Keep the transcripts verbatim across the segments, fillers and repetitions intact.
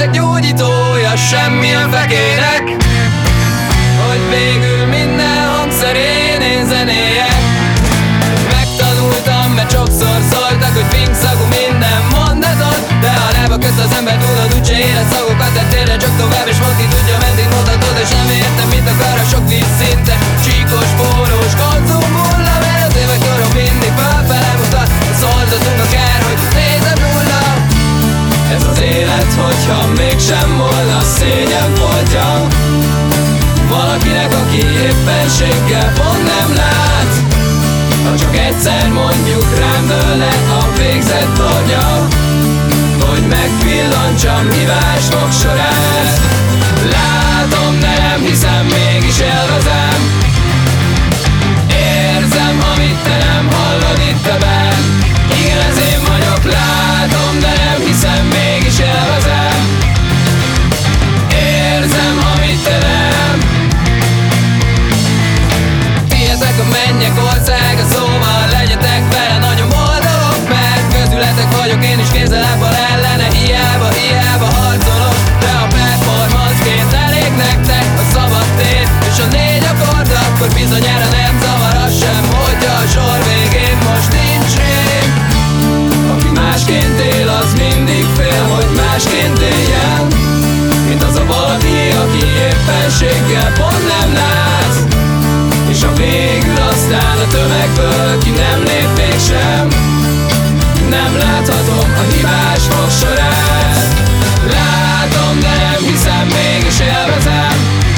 leszek gyógyítója semmilyen fekének, hogy végül minden hangszerén én zenéjek. Megtanultam, mert sokszor szóltak, hogy pink szagú minden mondatot, de a lába közt az ember tudod, úgyse érez szagokat, de tényleg csak tovább, és valaki tudja, meddig mutatod. És nem értem, mit akar a sok vízszinte, csíkos, forrós konzumhulla, mert az évek torom mindig felfele mutat. A szoldatunk akár, hogy nézem nulla. Ez az élet, hogyha mégsem volna szégyen voltja valakinek, aki éppenséggel pont nem lát. Ha csak egyszer mondjuk rám dől-e a végzett tornya, hogy megvillantsam hibás fogsorát. Látom, de nem hiszem, mégis élvezem. Érzem, amit te nem hallod itt ebben. Igen, ez én vagyok, látom, de nem hiszem, mégis élvezem. Érzem, amit te nem. Fiatek a mennyek országa, szóval legyetek vele nagyon boldogok, mert közületek vagyok én is kézzel-lábbal ellene. Hiába, hiába harcolok, de a performanceként elég nektek a szabad tét és a négy akkord, akkor bizonyára nem zavar az sem, hogyha a sor végén most nincs rém. Aki másként él, az mindig fél, hogy másként éljen, mint az a valaki, aki éppenséggel pont nem lát. És a végül aztán a tömegből ki nem lép mégsem, nem láthatom a hibás fogsorát. Látom, de nem hiszem, mégis élvezem.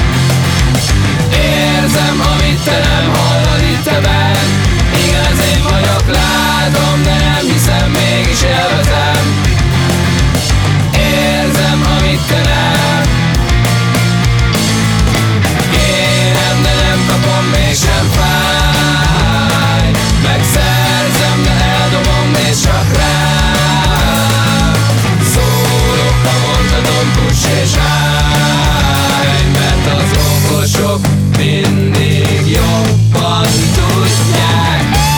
Érzem, amit te nem hallod itt ebben. Igen, ez én vagyok, látom, de nem hiszem, mégis élvezem. Érzem, amit te nem. Kérem, de nem kapom, mégsem fáj. Megszerzem, de eldobom, és csak rám szólok, ha mondhatom, puss és állj. Mert az okosok mindig jobban tudják.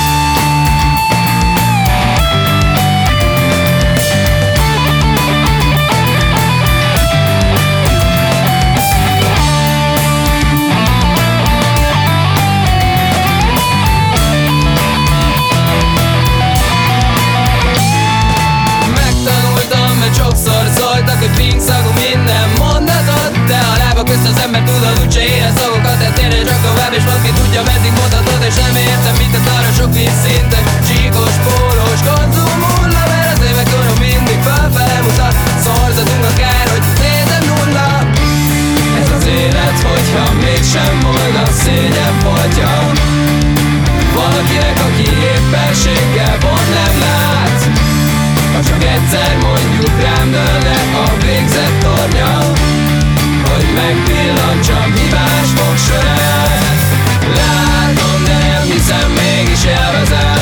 Sokszor szóltak, hogy pink szagú minden mondatot, de a lába közt az ember tudod, úgyse érez szagokat, de tényleg csak tovább, és valaki tudja, meddig mondhatod. És nem értem, mit akar a sok vízszintek, csíkos, pólós konzumhulla, mert az évek korom mindig felfele mutat. Szorzatunk akár, hogy nézem nulla. Ez az élet, hogyha mégsem volna szégyen voltja valakinek, aki éppenséggel pont nem lát. Ha csak egyszer mondjuk rám dől-e a végzett tornya, hogy megvillantsam hibás fogsorát. Látom, de nem hiszem, mégis élvezem.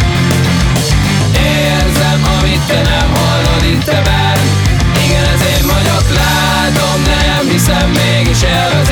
Érzem, amit te nem hallod itt ebben. Igen, ez én vagyok, látom, de nem hiszem, mégis élvezem.